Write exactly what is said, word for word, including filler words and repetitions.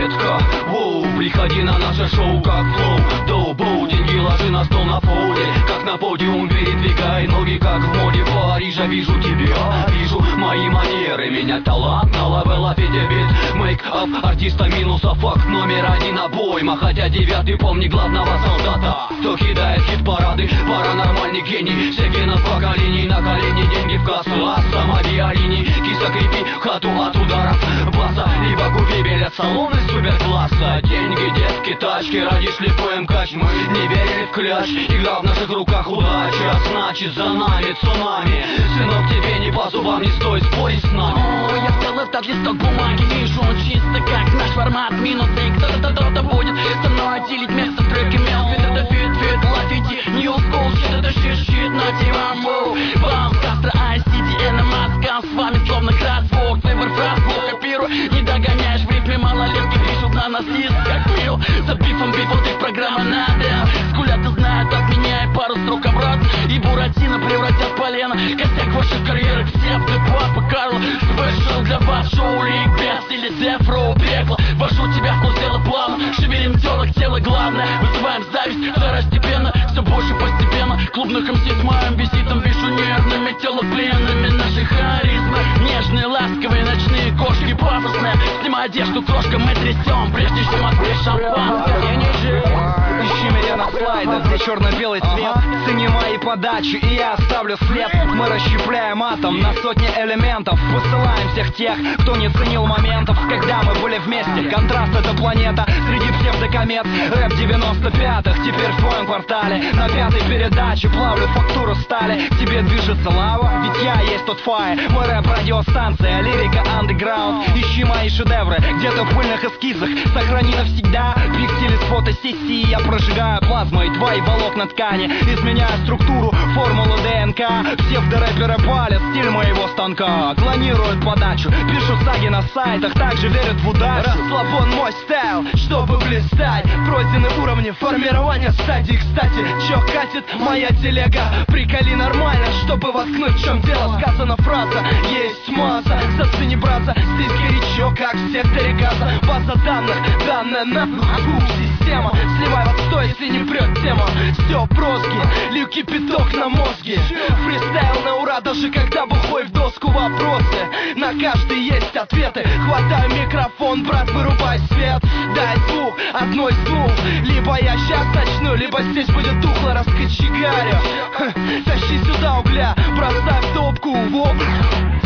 детка. Воу, приходи на наше шоу как флоу. Доу-боу, деньги ложи на стол на фоне. Как на подиум передвигай ноги, как в моде Парижа. Вижу тебя, вижу мои манеры. Меня талант на левелапе дебит. Мейк-ап артиста минуса факт номер один обойма. Хотя девятый, помни главного солдата, кто кидает хит-парады. Паранормальный гений, все генов поколений. На колени деньги в кассу, а сама Виолини. Киса крепи хату от ударов баса. Либо купи билет в салоны суперкласса. Деньги, детки, тачки, ради слепой мкач. Мы не верили в кляч, игра в наших руках удача. Значит за нами цунами. Сынок, тебе не по зубам, не стоит спорить с нами. О, я взял этот листок бумаги, вижу он чисто как наш формат. Минусы, кто-то, кто-то будет со мной делить место в треке Мелфит. Это фит-фит, лафити, нью скул, щит, это щит-щит, на тимаму. Баунс, Кастро, Айс, Ти Ди, Эн, Маска, с вами словно кроссворд. Фейвор, фраз, блок, копирую, не догоняешь в рифме малолетки. Пишут на нас лист, как мил, за бифом, бифом, ты программа надо. Скулят и знают от меня и пару строк обратно. И Буратино превратят в полено. Косяк ваших карьерок, все в Папа Карло. Спешл для вас, шоу Лик Бест или Death Row пекло. Вожу тебя в курс дела плавно. Шевелим тело, тело главное. Вызываем зависть, второстепенно. Все больше постепенно. Клубных МС с моим визитом вижу нервными. Тело пленными нашей харизмы. Нежные, ласковые, ночные кошки пафосные. Снимай одежду, крошка, мы трясем. Прежде чем открыть шампанское. Ищи меня на слайдах, где черно-белый цвет. Цени мои подачи, и я оставлю след. Мы расщепляем атом на сотни элементов. Посылаем всех тех, кто не ценил моментов, когда мы были вместе. Контраст — это планета среди псевдокомет. Рэп девяносто пятых, теперь в твоем квартале. На пятой передаче плавлю фактуру стали. К тебе движется лава, ведь я есть тот файл. Мой рэп — радиостанция, лирика андеграунд. Ищи мои шедевры где-то в пыльных эскизах. Сохрани навсегда пиксели с фотосессии. Я прожигаю плазмой твои волокна ткани. Изменяю структуру, формулу ДНК. Псевдорэперы палят стиль моего станка. Клонируют подачу, пишут саги на сайтах. Также верят в удачу. Расслабон мой стайл, чтобы блистать. Пройдены уровни формирования стадий. Кстати, чё катит моя телега? Приколи нормально, чтобы воткнуть, в чем дело. Сказана фраза, есть масса. Зацени, браза, здесь горячо, как в секторе газа. База данных, данная на система. Сливай в отстой, если не прет тема. Все броски, лью кипяток на мозге. Фристайл на ура, даже когда бухой в доску. Вопросы, на каждый есть ответы. Хватаю микрофон, брат, вырубай свет. Дай звук, одной из двух. Либо я сейчас начну, либо здесь будет тухло раскочегарю. Тащи сюда угля, проставь топку, воп.